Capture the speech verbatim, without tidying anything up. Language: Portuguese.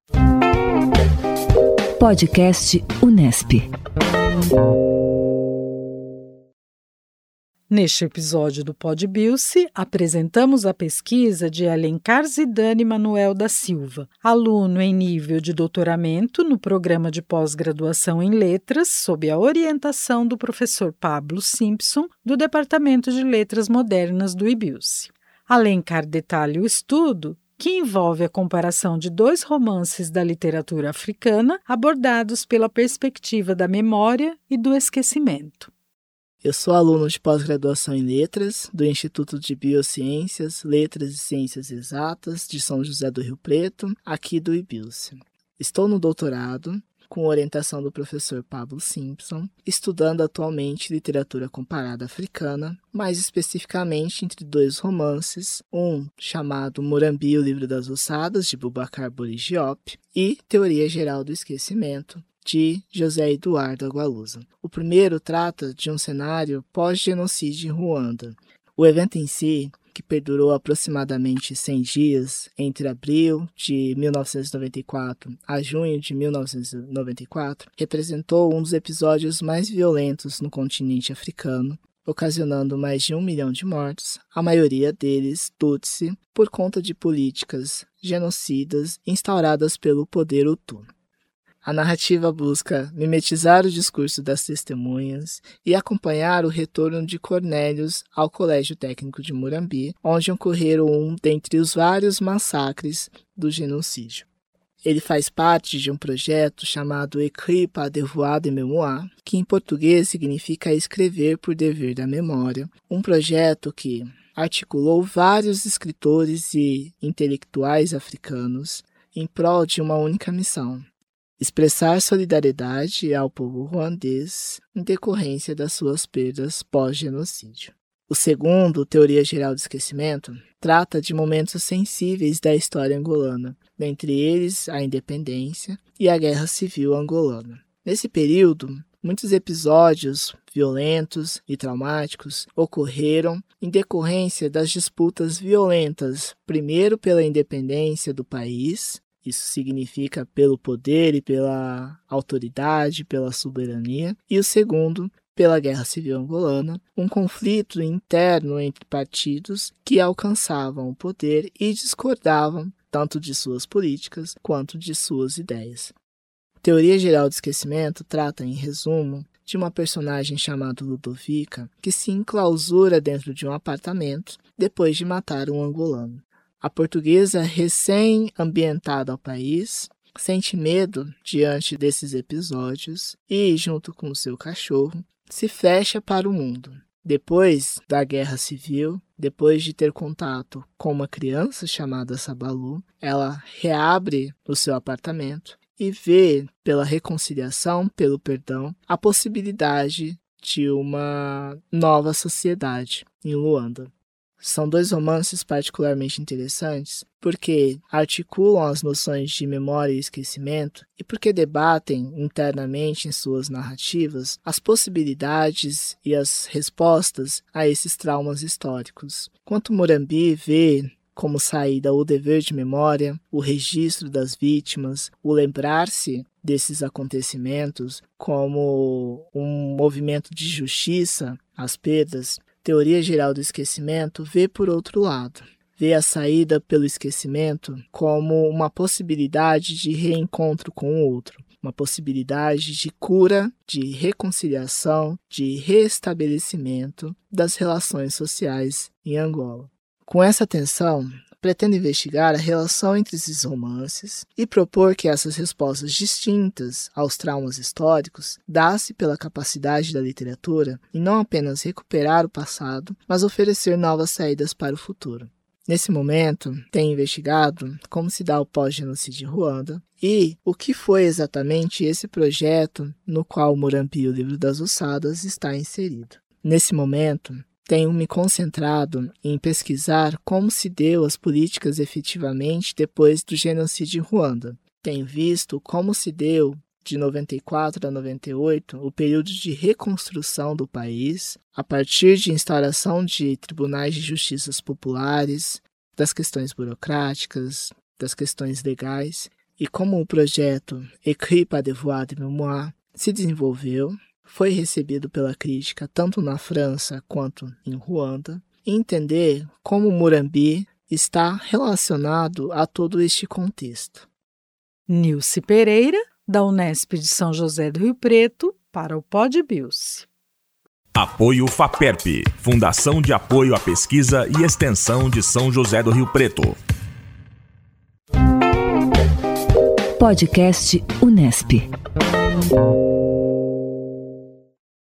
Podcast Unesp. Neste episódio do PodBiuce, apresentamos a pesquisa de Alencar Zidane Manuel da Silva, aluno em nível de doutoramento no programa de pós-graduação em Letras, sob a orientação do professor Pablo Simpson, do Departamento de Letras Modernas do IBiuce. Alencar detalha o estudo, que envolve a comparação de dois romances da literatura africana abordados pela perspectiva da memória e do esquecimento. Eu sou aluno de pós-graduação em Letras do Instituto de Biociências, Letras e Ciências Exatas de São José do Rio Preto, aqui do IBiuce. Estou no doutorado, com orientação do professor Pablo Simpson, estudando atualmente literatura comparada africana, mais especificamente entre dois romances, um chamado Morambi, o Livro das Ossadas, de Boubacar Boris Diop, e Teoria Geral do Esquecimento, de José Eduardo Agualusa. O primeiro trata de um cenário pós-genocídio em Ruanda. O evento em si, que perdurou aproximadamente cem dias, entre abril de mil novecentos e noventa e quatro a junho de mil novecentos e noventa e quatro, representou um dos episódios mais violentos no continente africano, ocasionando mais de um milhão de mortos, a maioria deles Tutsi, por conta de políticas genocidas instauradas pelo poder Hutu. A narrativa busca mimetizar o discurso das testemunhas e acompanhar o retorno de Cornélios ao Colégio Técnico de Morambi, onde ocorreram um dentre os vários massacres do genocídio. Ele faz parte de um projeto chamado Écrit par devoir de mémoire, que em português significa escrever por dever da memória, um projeto que articulou vários escritores e intelectuais africanos em prol de uma única missão: expressar solidariedade ao povo ruandês em decorrência das suas perdas pós-genocídio. O segundo, Teoria Geral do Esquecimento, trata de momentos sensíveis da história angolana, dentre eles a independência e a Guerra Civil angolana. Nesse período, muitos episódios violentos e traumáticos ocorreram em decorrência das disputas violentas, primeiro pela independência do país. Isso significa pelo poder e pela autoridade, pela soberania. E o segundo, pela Guerra Civil Angolana, um conflito interno entre partidos que alcançavam o poder e discordavam tanto de suas políticas quanto de suas ideias. Teoria Geral do Esquecimento trata, em resumo, de uma personagem chamada Ludovica que se enclausura dentro de um apartamento depois de matar um angolano. A portuguesa, recém-ambientada ao país, sente medo diante desses episódios e, junto com seu cachorro, se fecha para o mundo. Depois da Guerra Civil, depois de ter contato com uma criança chamada Sabalu, ela reabre o seu apartamento e vê, pela reconciliação, pelo perdão, a possibilidade de uma nova sociedade em Luanda. São dois romances particularmente interessantes porque articulam as noções de memória e esquecimento e porque debatem internamente em suas narrativas as possibilidades e as respostas a esses traumas históricos. Enquanto Morambi vê como saída o dever de memória, o registro das vítimas, o lembrar-se desses acontecimentos como um movimento de justiça às perdas, Teoria Geral do Esquecimento vê por outro lado, vê a saída pelo esquecimento como uma possibilidade de reencontro com o outro, uma possibilidade de cura, de reconciliação, de restabelecimento das relações sociais em Angola. Com essa atenção, pretendo investigar a relação entre esses romances e propor que essas respostas distintas aos traumas históricos dá-se pela capacidade da literatura em não apenas recuperar o passado, mas oferecer novas saídas para o futuro. Nesse momento, tenho investigado como se dá o pós-genocídio em Ruanda e o que foi exatamente esse projeto no qual Morambi, o Livro das Ossadas, está inserido. Nesse momento, tenho me concentrado em pesquisar como se deu as políticas efetivamente depois do genocídio em Ruanda. Tenho visto como se deu, de noventa e quatro a noventa e oito, o período de reconstrução do país, a partir de instauração de tribunais de justiças populares, das questões burocráticas, das questões legais, e como o projeto Écrit par devoir de mémoire se desenvolveu, foi recebido pela crítica tanto na França quanto em Ruanda, e entender como Murambi está relacionado a todo este contexto. Nilce Pereira, da Unesp de São José do Rio Preto, para o PodBius. Apoio FAPERP, Fundação de Apoio à Pesquisa e Extensão de São José do Rio Preto. Podcast Unesp.